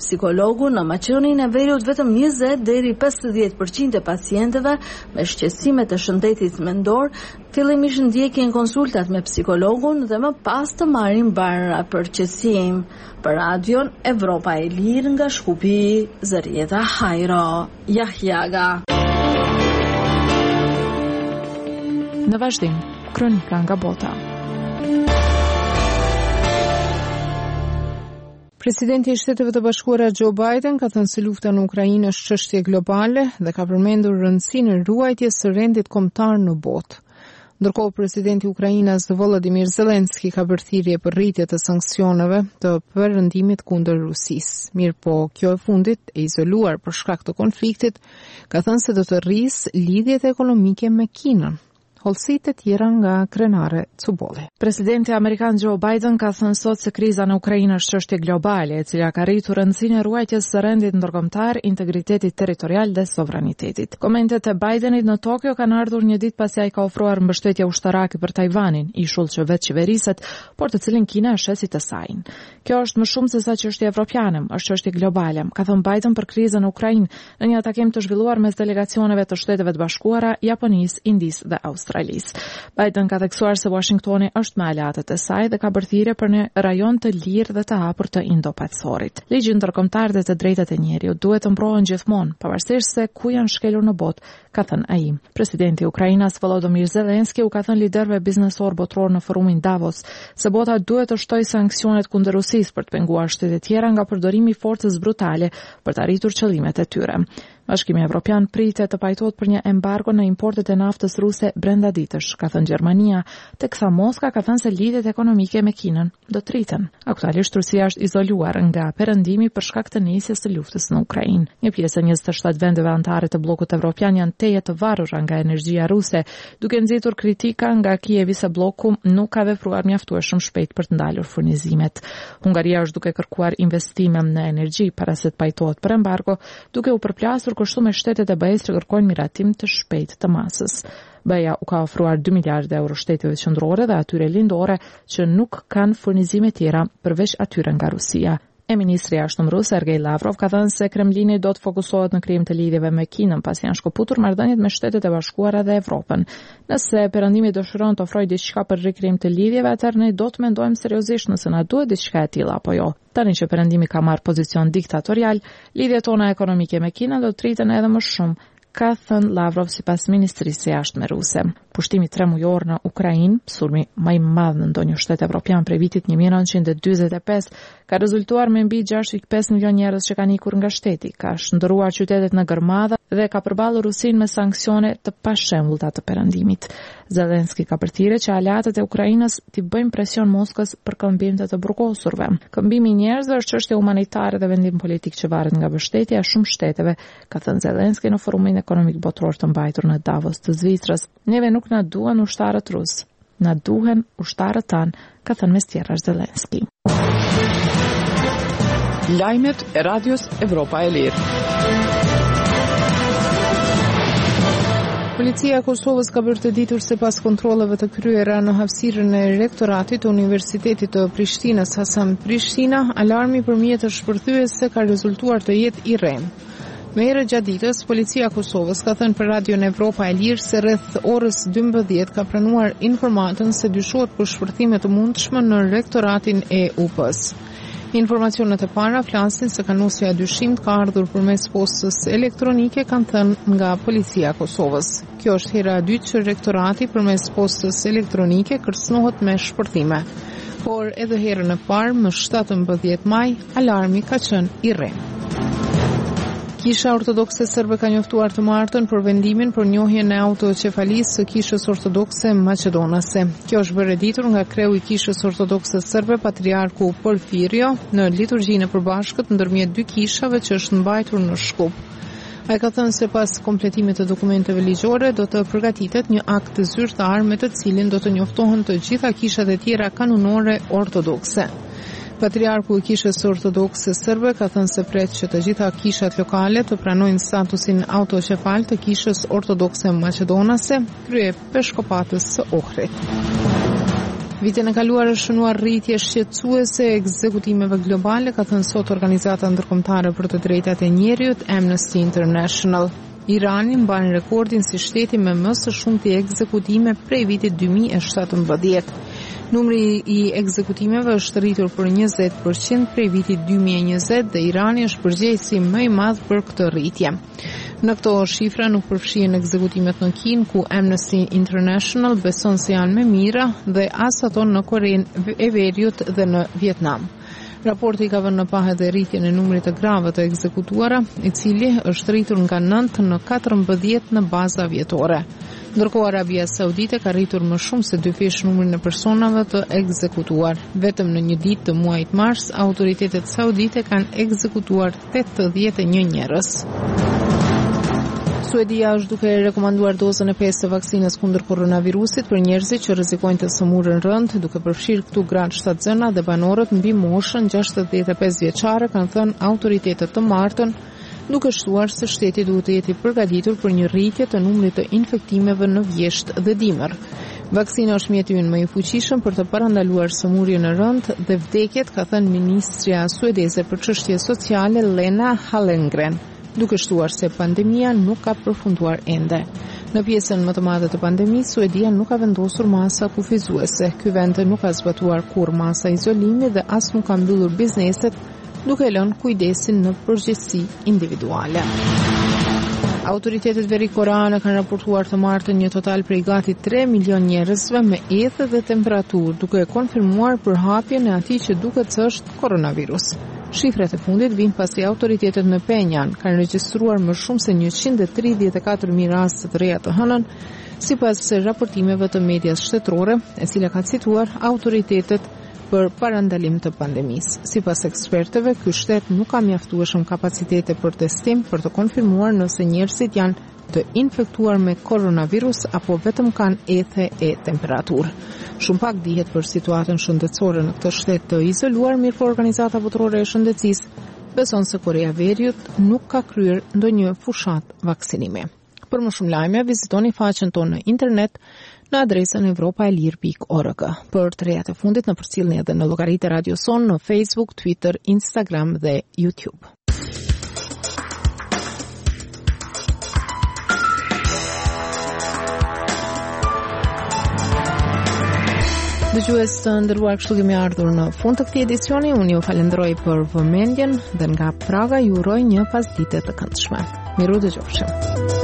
psikologu, në Maqedoninë e Veriut vetëm 20 deri 50% e pacientëve me shqetësime të shëndetit mendor fillimisht ndjekin konsultat me psikologun dhe më pas të marrin bara për qetësim. Për Radion Evropa e Lirë nga Shkupi, Zërieta Hajro, Jahjaga. Në vazhdim, kronika nga bota. Presidenti i Shteteve të Bashkuara Joe Biden ka thënë se lufta në Ukrainë është çështje globale dhe ka përmendur rëndësinë e ruajtjes së rendit kombëtar në botë. Ndërkohë, presidenti i Ukrainës Volodymyr Zelensky ka bërë thirrje për rritje të sanksioneve të perëndimit kundër Rusisë. Mirëpo, kjo e fundit, e izoluar për shkak të konfliktit, ka thënë se do të rrisë lidhjet ekonomike me Kinën. Holësit e tjera nga Krenare Cubolli. Presidenti Amerikan Joe Biden ka thënë sot se kriza në Ukrainë është çështje globale, e cila ka rritur rëndësinë e ruajtjes së rendit ndërkombëtar, integritetit territorial dhe sovranitetit. Komentet e Bidenit në Tokyo kanë ardhur një ditë pasi ai ka ofruar mbështetje ushtarake për Tajvanin, ishull që vetë qeveriset, por të cilin Kina e sheh si të saj. Kjo është më shumë se sa çështje evropiane, është çështje globale, ka thënë Biden për krizën në Ukrainë në një takim të zhvilluar mes delegacioneve të Shteteve të Bashkuara, Japonisë, Indisë dhe Australisë. Biden ka theksuar se Washingtoni është me aleatët e saj dhe ka bërë thirrje për një rajon të lirë dhe të hapur të Indo-Pacifikut. Ligji ndërkombëtar dhe të drejtat e njeriut duhet të mbrohen gjithmonë, pavarësisht se ku janë shkelur në botë, ka thënë ai. Presidenti i Ukrainës Volodymyr Zelensky u ka thënë liderëve biznesor botror në forumin Davos se bota duhet të shtojë sanksionet kundër Rusisë për të penguar shtete tjera nga përdorimi i forcës brutale për të arritur qëllimet e tyre. Bashkimi Evropian pritet të pajtohet për një embargo në importet e naftës ruse brenda ditësh, ka thënë Gjermania, teksa Moska ka thënë se lidhjet ekonomike me Kinën do të rriten. Aktualisht Rusia është izoluar nga perëndimi për shkak të nisjes së luftës në Ukrainë. Një pjesë e 27 vendeve anëtare të bllokut evropian janë teje të varura nga energjia ruse, duke nxitur kritika nga Kijevi se bloku nuk ka vepruar mjaftueshëm shpejt për të ndalur furnizimet. Hungaria është duke kërkuar investime në energji para se të pajtohet për embargo, duke u përplasur kështu me shtetet e BE-s që kërkojnë miratim të shpejt të masës. BE-ja u ka ofruar 2 miliardë euro shteteve qendrore dhe atyre lindore që nuk kanë furnizime tjera përveç atyre nga Rusia. E ministri i jashtëm rus Sergej Lavrov ka thënë se Kremlini do të fokusohet në krijim të lidhjeve me Kinën pasi janë shkëputur marrëdhëniet me Shtetet e Bashkuara dhe Evropën. Nëse perëndimi dëshiron të ofrojë diçka për rikrijim të lidhjeve, atëherë ne do të mendojmë seriozisht nëse na duhet diçka e tillë apo jo. Tani që perëndimi ka marrë pozicion diktatorial, lidhjet tona ekonomike me Kinën do të rriten edhe më shumë, ka thënë Lavrov sipas Ministrisë së Jashtme ruse. Pushtimi 3 mujor në Ukrainë, sulmi më i madh në ndonjë shtet evropian prej vitit 1945, ka rezultuar me mbi 6.5 milion njerëz që kanë ikur nga shteti, ka shndërruar qytetet në gërmadha dhe ka përballur Rusinë me sanksione të pashembullta të perëndimit. Zelensky ka përthirrë që aleatët e Ukrainës t'i bëjnë presion Moskës për këmbim të burgosurve. Këmbimi i njerëzve është çështje humanitare dhe vendim politik që varet nga mbështetja e shumë shteteve, ka thënë Zelensky në forumin ekonomik botror të mbajtur në Davos të Zvicrës. Neve nuk na duan ushtarët rusë, na duhen ushtarët tanë, ka thënë mes tjerash Zelensky. Lajmet e Radios Evropa e Lirë. Policia e Kosovës ka bërë të ditur se pas kontrolleve të kryera në hapësirën e rektoratit të Universitetit të Prishtinës Hasan Prishtina, alarmi për mjetër shpërthyese ka rezultuar të jetë i rrem. Me herë gjatë ditës, policia e Kosovës ka thënë për Radion Evropa e Lirë se rreth orës 12 ka pranuar informatën se dyshohet për shpërthime të mundshme në rektoratin e UP-s. Informacionet e para flasin se kanusja e dyshimit ka ardhur përmes postës elektronike, kanë thënë nga policia e Kosovës. Kjo është hera e dytë që rektorati përmes postës elektronike kërcënohet me shpërthime. Por edhe herën e parë, më 17 maj, alarmi ka qenë i rrem. Kisha Ortodokse Serbe ka njoftuar të martën për vendimin për njohjen e autoqefalisë së Kishës Ortodokse Maqedonase. Kjo është bërë ditur nga kreu i Kishës Ortodokse Serbe, Patriarku Porfirio, në liturgjinë e përbashkët ndërmjet dy kishave që është mbajtur në Shkup. Ai ka thënë se pas kompletimit të dokumenteve ligjore do të përgatitet një akt zyrtar me të cilin do të njoftohen të gjitha kishat e tjera kanonore ortodokse. Patriarku i Kishës Ortodokse Serbe ka thënë se pret që të gjitha kishat lokale të pranojnë statusin autoqefal të Kishës Ortodokse Maqedonase, krye peshkopatës së Ohrit. Vitin e kaluar është shënuar rritje shqetësuese e ekzekutimeve globale, ka thënë sot Organizata Ndërkombëtare për të Drejtat e Njerëzit, Amnesty International. Irani mban rekordin si shteti me më së shumti ekzekutime prej vitit 2017. Numri i ekzekutimeve është rritur për 20% prej vitit 2020 dhe Irani është përgjegjësi më i madh për këtë rritje. Në këto shifra nuk përfshihen ekzekutimet në Kinë, ku Amnesty International beson se janë më mira, dhe as ato në Korenë e Veriut dhe në Vietnam. Raporti ka vënë në pa edhe rritjen e numrit të grave të ekzekutuara, i cili është rritur nga 9 në 14 në baza vjetore. Ndërkohë Arabia Saudite ka rritur më shumë se 2 fish numrin e personave të ekzekutuar. Vetëm në një ditë të muajit mars, autoritetet saudite kanë ekzekutuar 81 njerëz. Suedia është duke rekomanduar dozën e 5 të vaksinës kundër koronavirusit për njerëzit që rrezikojnë të smurën rënd, duke përfshirë këtu gratë shtatzëna dhe banorët mbi moshën 65 vjeçare, kanë thënë autoritetet të martën, duke shtuar se shteti duhet të jetë i përgatitur për një rritje të numrit të infektimeve në vjesht dhe dimër. Vaksina është mjeti ynë më i fuqishëm për të parandaluar smurjen e rënd dhe vdekjet, ka thënë ministrja suedeze për çështje sociale Lena Hallengren, duke shtuar se pandemia nuk ka përfunduar ende. Në pjesën më të madhe të pandemisë, Suedia nuk ka vendosur masa kufizuese. Ky vend nuk ka zbatuar kurrë masa izolimi dhe as nuk ka mbyllur bizneset, duke lënë kujdesin në përgjegjësi individuale. Autoritetet verikoreane kanë raportuar të martën një total prej gati 3 milion njerëzve me ethë dhe temperaturë, duke konfirmuar përhapjen e atij që duket se është koronavirus. Shifrat e fundit vijnë pasi autoritetet në Penjan kanë regjistruar më shumë se 134.000 raste të reja të hënën, sipas raportimeve të medias shtetërore, e cila ka cituar autoritetet për parandalim të pandemisë. Sipas ekspertëve, ky shtet nuk ka mjaftueshëm kapacitete për testim për të konfirmuar nëse njerëzit janë të infektuar me koronavirus apo vetëm kanë ethe e temperaturë. Shumë pak dihet për situatën shëndetësore në këtë shtet të izoluar, mirë po Organizata Botërore e Shëndetësisë beson se Korea e Veriut nuk ka kryer ndonjë fushat vaksinimi. Për më shumë lajme, vizitoni faqen tonë në internet në adresën europaelir.org. Për të rejat e fundit në përcjellni edhe në llogaritë e Radio Son në Facebook, Twitter, Instagram dhe YouTube. Dëgjues të nderuar, kështu kemi ardhur në fund të këtij edicioni. Unë ju falenderoj për vëmendjen dhe nga Praga ju uroj një pasdite të këndshme. Miru dëgjofshim.